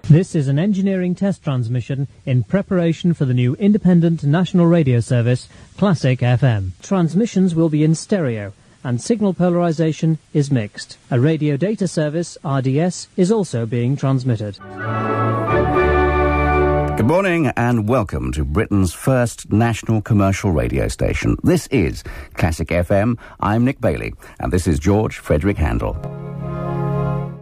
This is an engineering test transmission in preparation for the new independent national radio service, Classic FM. Transmissions will be in stereo, and signal polarization is mixed. A radio data service, RDS, is also being transmitted. Good morning and welcome to Britain's first national commercial radio station. This is Classic FM. I'm Nick Bailey, and this is George Frederick Handel.